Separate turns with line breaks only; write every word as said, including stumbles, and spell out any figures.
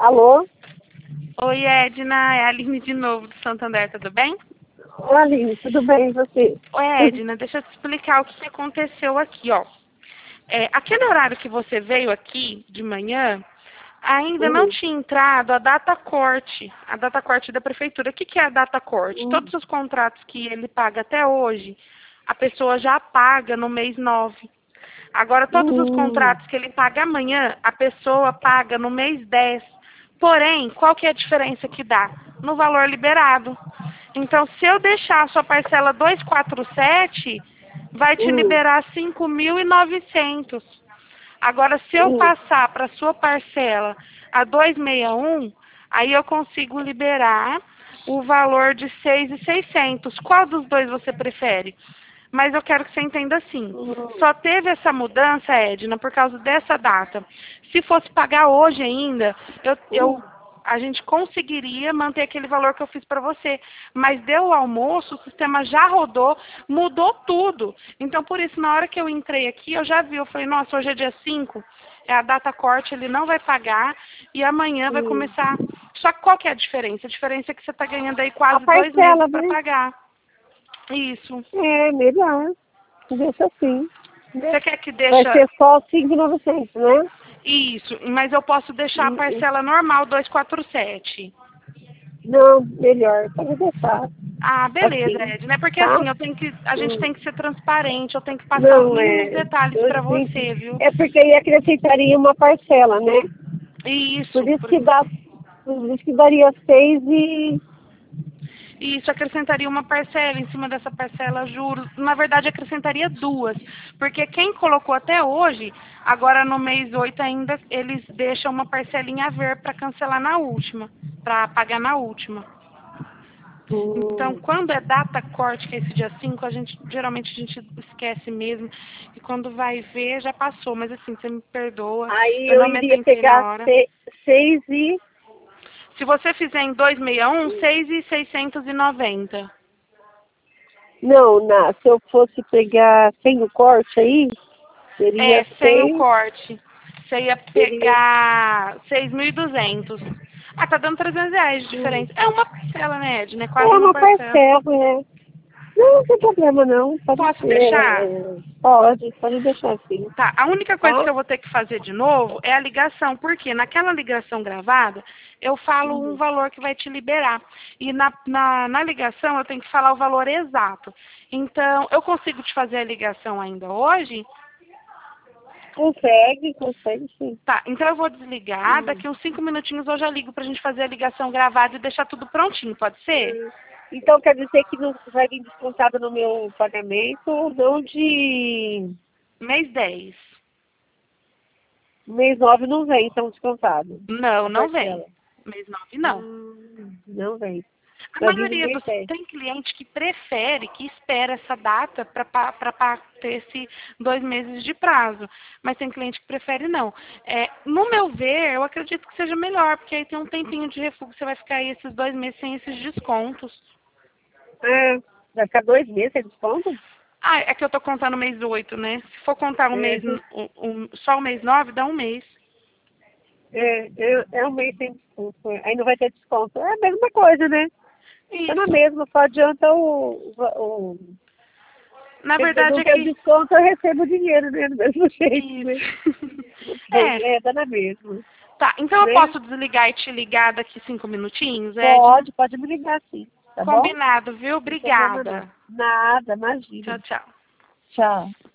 Alô?
Oi, Edna, é a Aline de novo do Santander, tudo bem?
Oi, Aline, tudo bem e você?
Oi, Edna, deixa eu te explicar o que aconteceu aqui, ó. É, aquele horário que você veio aqui de manhã, ainda não
Hum,
tinha entrado a data corte, a data corte da prefeitura. O que, que é a data corte?
hum,
Todos os contratos que ele paga até hoje, a pessoa já paga no mês nove. Agora, todos os
hum,
contratos que ele paga amanhã, a pessoa paga no mês dez. Porém, qual que é a diferença que dá? No valor liberado. Então, se eu deixar a sua parcela duzentos e quarenta e sete, vai te
hum,
liberar cinco mil e novecentos. Agora, se eu
hum.
passar para a sua parcela a duzentos e sessenta e um, aí eu consigo liberar o valor de seis mil e seiscentos. Qual dos dois você prefere? Mas eu quero que você entenda assim.
hum.
Só teve essa mudança, Edna, por causa dessa data. Se fosse pagar hoje ainda, eu,
hum.
eu, a gente conseguiria manter aquele valor que eu fiz para você. Mas deu o almoço, o sistema já rodou, mudou tudo. Então, por isso, na hora que eu entrei aqui, eu já vi, eu falei, nossa, hoje é dia cinco, é a data corte, ele não vai pagar e amanhã vai
Hum.
começar. Só que qual que é a diferença? A diferença é que você está ganhando aí
A
quase dois meses
parcela,
para
né?
pagar. Isso.
É, melhor. Deixa assim.
Você quer que
Vai
deixa
ser só cinco mil e novecentos, né?
isso, mas eu posso deixar a
Hum, hum.
parcela normal duzentos e quarenta e sete.
Não, melhor. Pode deixar
Ah, beleza,
assim,
Ed, né? Porque
tá?
assim, eu tenho que, a gente
Hum.
tem que ser transparente, eu tenho que passar os
Não,
mínimos
é...
detalhes
eu
para
entendi.
você, viu?
É porque aí acrescentaria uma parcela, né? Por
Isso,
isso
por-
que dá... Por isso que daria seis e...
isso acrescentaria uma parcela, em cima dessa parcela juros. Na verdade, acrescentaria duas, porque quem colocou até hoje, agora no mês oito ainda, eles deixam uma parcelinha a ver para cancelar na última, para pagar na última. Então,
Hum.
quando é data corte, que é esse dia cinco, a gente, geralmente a gente esquece mesmo. E quando vai ver, já passou. Mas assim, você me perdoa,
Aí
eu
eu
não me
iria
atentei na
pegar
hora.
se- seis e...
Se você fizer em duzentos e sessenta e um, seis mil seiscentos e noventa.
Não, na, se eu fosse pegar sem o corte aí, seria
É, sem o
seis,
corte. Você ia
seria...
pegar seis mil e duzentos. Ah, tá dando trezentos reais de
hum,
diferença. É uma parcela, né, Ed? Né?
É
Quase uma
uma
parcela.
parcela, né? Não, não tem problema não, pode
Posso
ser,
deixar?
é, pode, pode deixar assim,
Tá, a única coisa
tá?
que eu vou ter que fazer de novo é a ligação, porque naquela ligação gravada eu falo um
Uhum.
valor que vai te liberar. E na, na, na ligação eu tenho que falar o valor exato. Então, eu consigo te fazer a ligação ainda hoje?
Consegue, consegue sim.
Tá, então eu vou desligar,
Hum.
daqui uns cinco minutinhos eu já ligo pra gente fazer a ligação gravada e deixar tudo prontinho, pode ser?
Hum. Então quer dizer que não vai vir descontado no meu pagamento, não de
Mês dez.
mês nove não vem, então descontado,
Não,
a
não vem.
parcela.
Mês nove não.
Hum, não vem.
A
Vai vir no
maioria
mês
dos
dez.
tem cliente que prefere, que espera essa data para ter esse dois meses de prazo. Mas tem cliente que prefere não. É, no meu ver, eu acredito que seja melhor, porque aí tem um tempinho de refúgio, você vai ficar aí esses dois meses sem esses descontos.
Ah, vai ficar dois meses sem desconto?
Ah, é que eu tô contando o mês oito, né? Se for contar o
É,
mês, o- o- só o mês nove, dá um mês.
é, é, é um mês sem desconto. Aí não vai ter desconto. É a mesma coisa, né? É na
Isso.
mesma, só adianta o, o,
Na
quer dizer,
verdade
não
é
ter
que...
desconto, eu recebo o dinheiro, né? Do mesmo jeito, né?
Isso.
Bem,
É.
é, dá na mesma,
Tá, então eu
né?
posso desligar e te ligar daqui cinco minutinhos, Edna?
Pode, pode me ligar sim, tá bom?
Combinado, viu?
Não tem problema não.
Obrigada.
Nada,
Tchau,
imagina.
tchau.
Tchau.